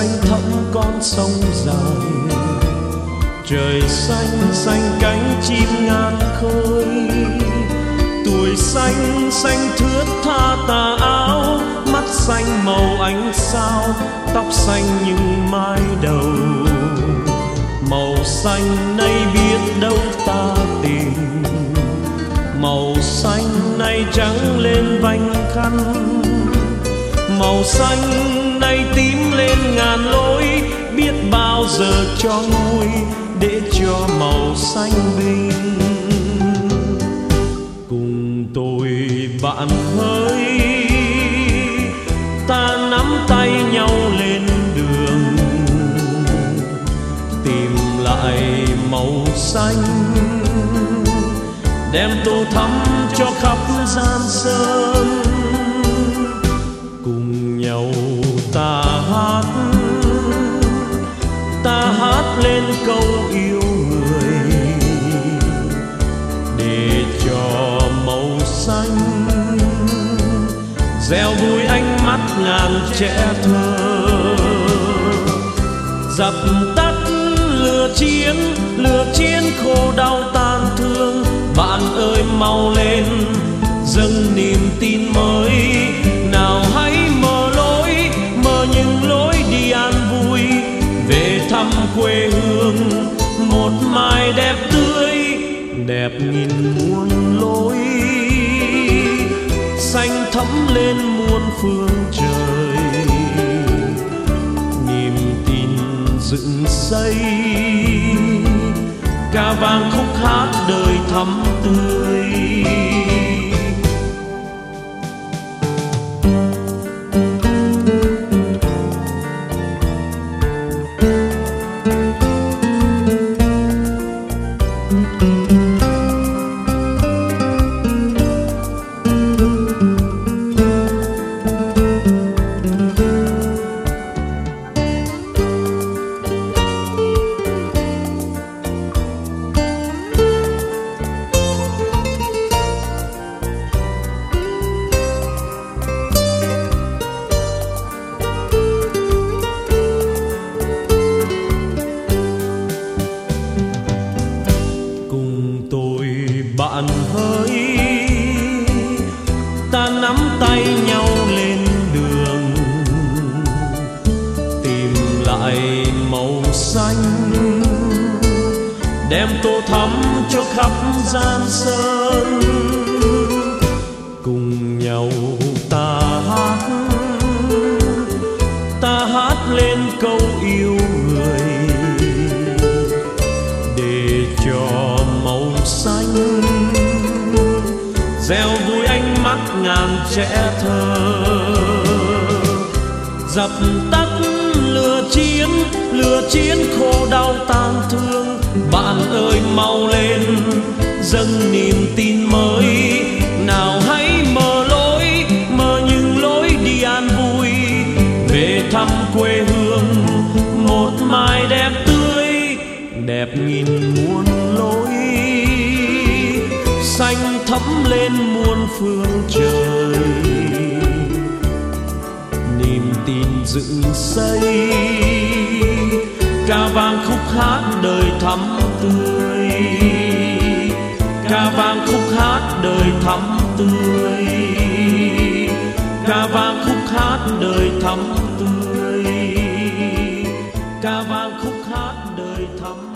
xanh thẳm con sông dài, trời xanh xanh cánh chim ngàn khơi. Tuổi xanh xanh thướt tha tà áo, mắt xanh màu ánh sao, tóc xanh những mái đầu. Màu xanh nay biết đâu ta tìm, màu xanh nay trắng lên vành khăn. Màu xanh nay tím lên ngàn lối, biết bao giờ cho nguôi để cho màu xanh bình. Cùng tôi bạn hỡi, ta nắm tay nhau lên đường, tìm lại màu xanh, đem tô thắm cho khắp gian sơn. Cùng nhau ta hát lên câu yêu người, để cho màu xanh gieo vui ánh mắt ngàn trẻ thơ. Dập tắt lửa chiến khổ đau tan thương. Bạn ơi mau lên dâng niềm tin mới, nào hãy mở những lối đi an vui, về thăm quê hương một mai đẹp tươi, đẹp nghìn muôn lối. Xanh thẫm lên muôn phương trời, niềm tin dựng xây, ca vang khúc hát đời thắm tươi. Bạn hỡi, ta nắm tay nhau lên đường, tìm lại màu xanh, đem tô thắm cho khắp gian sơn. Cùng nhau ta hát lên câu yêu người, để cho màu xanh gieo vui ánh mắt ngàn trẻ thơ. Dập tắt lửa chiến khổ đau tan thương. Bạn ơi mau lên dâng niềm tin mới, nào hãy mở những lối đi an vui, về thăm quê hương một mai đẹp tươi, đẹp nghìn muôn lối. Xanh thẫm lên muôn phương trời, niềm tin dựng xây, ca vang khúc hát đời thắm tươi, ca vang khúc hát đời thắm tươi, ca vang khúc hát đời thắm tươi, ca vang khúc hát đời thắm.